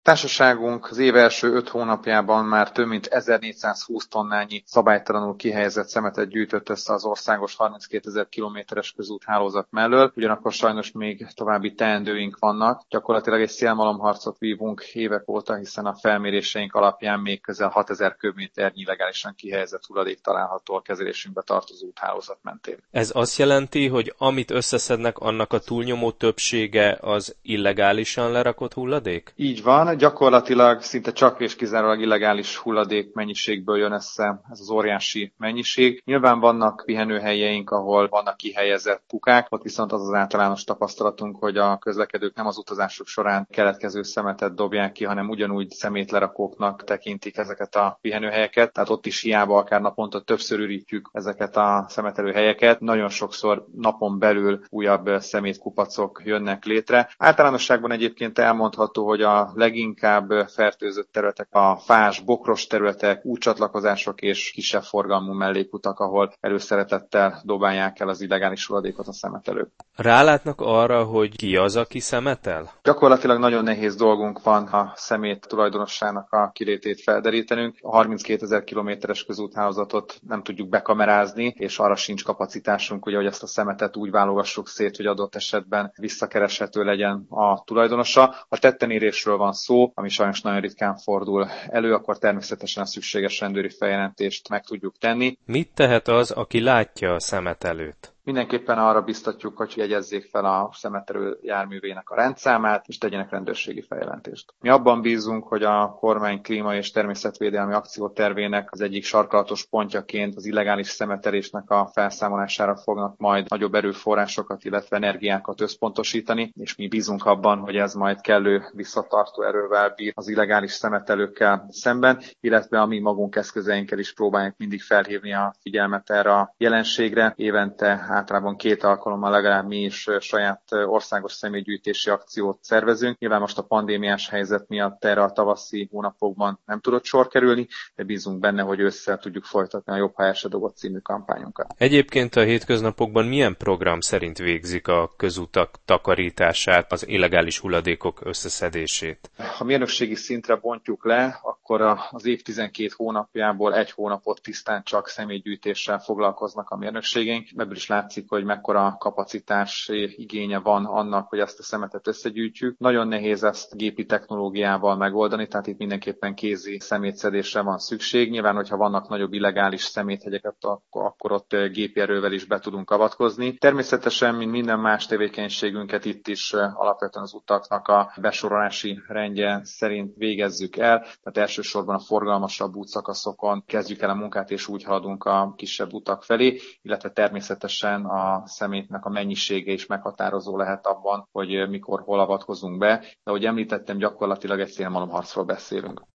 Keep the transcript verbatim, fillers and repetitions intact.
Társaságunk az év első öt hónapjában már több mint ezernégyszázhúsz tonnányi szabálytalanul kihelyezett szemetet gyűjtött össze az országos harminckétezer kilométeres közúthálózat mellől, ugyanakkor sajnos még további teendőink vannak. Gyakorlatilag egy szélmalomharcot vívunk évek óta, hiszen a felméréseink alapján még közel hatezer köbméternyi illegálisan kihelyezett hulladék található a kezelésünkbe tartozó úthálózat mentén. Ez azt jelenti, hogy amit összeszednek, annak a túlnyomó többsége az illegálisan lerakott hulladék? Így van. Gyakorlatilag szinte csak és kizárólag illegális hulladék mennyiségből jön össze ez az óriási mennyiség. Nyilván vannak pihenőhelyeink, ahol vannak kihelyezett kukák, ott viszont az az általános tapasztalatunk, hogy a közlekedők nem az utazások során keletkező szemetet dobják ki, hanem ugyanúgy szemétlerakóknak tekintik ezeket a pihenőhelyeket. Tehát ott is hiába akár naponta többször ürítjük ezeket a szemetelőhelyeket. Nagyon sokszor napon belül újabb szemétkupacok jönnek létre. Általánosságban egyébként elmondható, hogy a legink inkább fertőzött területek, a fás, bokros területek, útcsatlakozások és kisebb forgalmú mellékutak, ahol előszeretettel dobálják el az illegális hulladékot a szemetelők. Rálátnak arra, hogy ki az, aki szemetel? Gyakorlatilag nagyon nehéz dolgunk van a szemét tulajdonossának a kilétét felderítenünk. A harminckétezer kilométeres közúthálózatot nem tudjuk bekamerázni, és arra sincs kapacitásunk, ugye, hogy ezt a szemetet úgy válogassuk szét, hogy adott esetben visszakereshető legyen a tulajdonosa. Ha tettenérésről van szó, ami sajnos nagyon ritkán fordul elő, akkor természetesen a szükséges rendőri feljelentést meg tudjuk tenni. Mit tehet az, aki látja a szemetelőt? Mindenképpen arra biztatjuk, hogy jegyezzék fel a szemetelő járművének a rendszámát, és tegyenek rendőrségi feljelentést. Mi abban bízunk, hogy a kormány klíma- és természetvédelmi akciótervének az egyik sarkalatos pontjaként az illegális szemetelésnek a felszámolására fognak majd nagyobb erőforrásokat, illetve energiákat összpontosítani, és mi bízunk abban, hogy ez majd kellő visszatartó erővel bír az illegális szemetelőkkel szemben, illetve a mi magunk eszközeinkkel is próbáljuk mindig felhívni a figyelmet erre a jelenségre. Évente általában két alkalommal legalább mi is saját országos személygyűjtési akciót szervezünk. Nyilván most a pandémiás helyzet miatt erre a tavaszi hónapokban nem tudott sor kerülni, de bízunk benne, hogy ősszel tudjuk folytatni a Jobb, ha el se dobott című kampányunkat. Egyébként a hétköznapokban milyen program szerint végzik a közutak takarítását, az illegális hulladékok összeszedését? Ha mérnökségi szintre bontjuk le, akkor az év tizenkét hónapjából egy hónapot tisztán csak személygyűjtéssel foglalkoznak a mérnökségeink. Ebből is látszik, hogy mekkora kapacitás igénye van annak, hogy ezt a szemetet összegyűjtjük. Nagyon nehéz ezt gépi technológiával megoldani, tehát itt mindenképpen kézi szemétszedésre van szükség. Nyilván, hogyha vannak nagyobb illegális szeméthegyeket, akkor ott gépi erővel is be tudunk avatkozni. Természetesen, mint minden más tevékenységünket itt is alapvetően az utaknak a besorolási rendje szerint végezzük el, tehát elsősorban a forgalmasabb útszakaszokon kezdjük el a munkát, és úgy haladunk a kisebb utak felé, illetve természetesen a szemétnek a mennyisége is meghatározó lehet abban, hogy mikor, hol avatkozunk be. De ahogy említettem, gyakorlatilag egy szélmalomharcról beszélünk.